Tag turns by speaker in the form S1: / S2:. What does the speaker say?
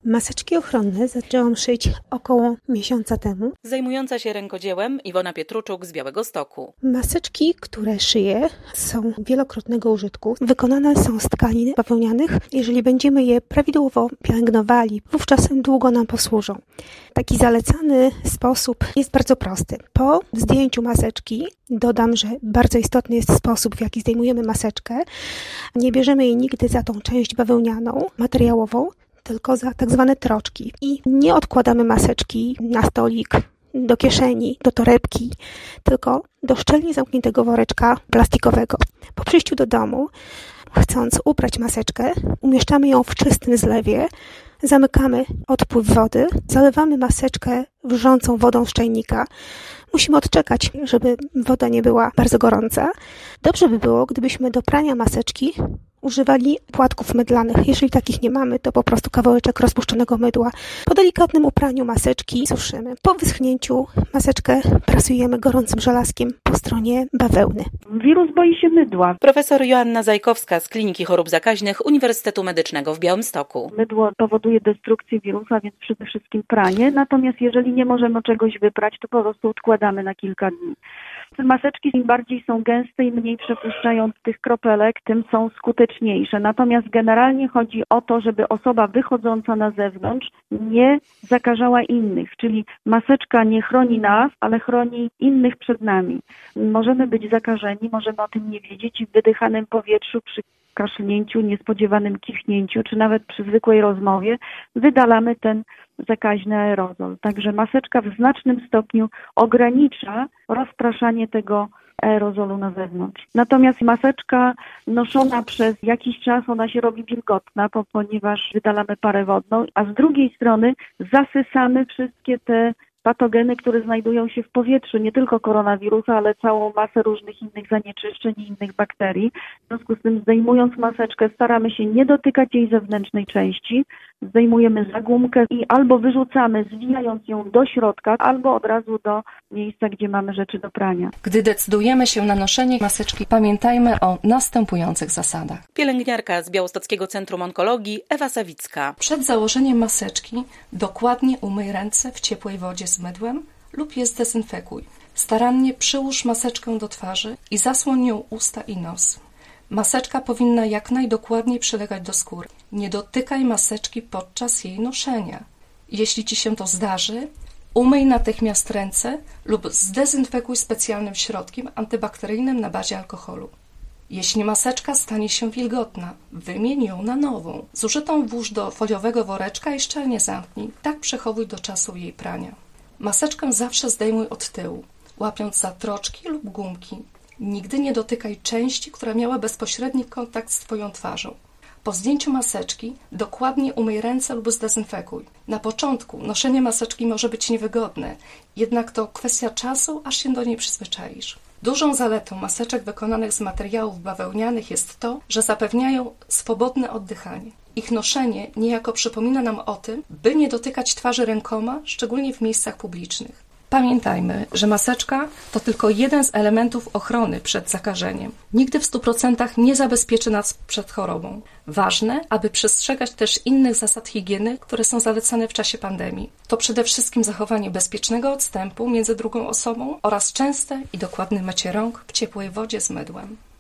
S1: Maseczki ochronne zaczęłam szyć około miesiąca temu.
S2: Zajmująca się rękodziełem Iwona Pietruczuk z Białegostoku.
S1: Maseczki, które szyję, są wielokrotnego użytku. Wykonane są z tkanin bawełnianych. Jeżeli będziemy je prawidłowo pielęgnowali, wówczas długo nam posłużą. Taki zalecany sposób jest bardzo prosty. Po zdjęciu maseczki dodam, że bardzo istotny jest sposób, w jaki zdejmujemy maseczkę. Nie bierzemy jej nigdy za tą część bawełnianą, materiałową, tylko za tak zwane troczki. I nie odkładamy maseczki na stolik, do kieszeni, do torebki, tylko do szczelnie zamkniętego woreczka plastikowego. Po przyjściu do domu, chcąc uprać maseczkę, umieszczamy ją w czystym zlewie, zamykamy odpływ wody, zalewamy maseczkę wrzącą wodą z czajnika. Musimy odczekać, żeby woda nie była bardzo gorąca. Dobrze by było, gdybyśmy do prania maseczki używali płatków mydlanych. Jeżeli takich nie mamy, to po prostu kawałeczek rozpuszczonego mydła. Po delikatnym upraniu maseczki suszymy. Po wyschnięciu maseczkę prasujemy gorącym żelazkiem po stronie bawełny.
S3: Wirus boi się mydła.
S2: Profesor Joanna Zajkowska z Kliniki Chorób Zakaźnych Uniwersytetu Medycznego w Białymstoku.
S3: Mydło powoduje destrukcję wirusa, więc przede wszystkim pranie. Natomiast jeżeli nie możemy czegoś wyprać, to po prostu odkładamy na kilka dni. Maseczki im bardziej są gęste i mniej przepuszczają tych kropelek, tym są skuteczniejsze. Natomiast generalnie chodzi o to, żeby osoba wychodząca na zewnątrz nie zakażała innych, czyli maseczka nie chroni nas, ale chroni innych przed nami. Możemy być zakażeni, możemy o tym nie wiedzieć i w wydychanym powietrzu przy kaszlnięciu, niespodziewanym kichnięciu, czy nawet przy zwykłej rozmowie wydalamy ten zakaźny aerozol. Także maseczka w znacznym stopniu ogranicza rozpraszanie tego aerozolu na zewnątrz. Natomiast maseczka noszona przez jakiś czas, ona się robi wilgotna, ponieważ wydalamy parę wodną, a z drugiej strony zasysamy wszystkie te patogeny, które znajdują się w powietrzu, nie tylko koronawirusa, ale całą masę różnych innych zanieczyszczeń i innych bakterii. W związku z tym, zdejmując maseczkę, staramy się nie dotykać jej zewnętrznej części, zdejmujemy zagłumkę i albo wyrzucamy, zwijając ją do środka, albo od razu do miejsca, gdzie mamy rzeczy do prania.
S4: Gdy decydujemy się na noszenie maseczki, pamiętajmy o następujących zasadach.
S2: Pielęgniarka z Białostockiego Centrum Onkologii Ewa Sawicka.
S4: Przed założeniem maseczki dokładnie umyj ręce w ciepłej wodzie z mydłem lub je zdezynfekuj. Starannie przyłóż maseczkę do twarzy i zasłoń nią usta i nos. Maseczka powinna jak najdokładniej przylegać do skóry. Nie dotykaj maseczki podczas jej noszenia. Jeśli Ci się to zdarzy, umyj natychmiast ręce lub zdezynfekuj specjalnym środkiem antybakteryjnym na bazie alkoholu. Jeśli maseczka stanie się wilgotna, wymień ją na nową. Zużytą włóż do foliowego woreczka i szczelnie zamknij. Tak przechowuj do czasu jej prania. Maseczkę zawsze zdejmuj od tyłu, łapiąc za troczki lub gumki. Nigdy nie dotykaj części, która miała bezpośredni kontakt z Twoją twarzą. Po zdjęciu maseczki dokładnie umyj ręce lub zdezynfekuj. Na początku noszenie maseczki może być niewygodne, jednak to kwestia czasu, aż się do niej przyzwyczaisz. Dużą zaletą maseczek wykonanych z materiałów bawełnianych jest to, że zapewniają swobodne oddychanie. Ich noszenie niejako przypomina nam o tym, by nie dotykać twarzy rękoma, szczególnie w miejscach publicznych. Pamiętajmy, że maseczka to tylko jeden z elementów ochrony przed zakażeniem. Nigdy w 100% nie zabezpieczy nas przed chorobą. Ważne, aby przestrzegać też innych zasad higieny, które są zalecane w czasie pandemii. To przede wszystkim zachowanie bezpiecznego odstępu między drugą osobą oraz częste i dokładne mycie rąk w ciepłej wodzie z mydłem.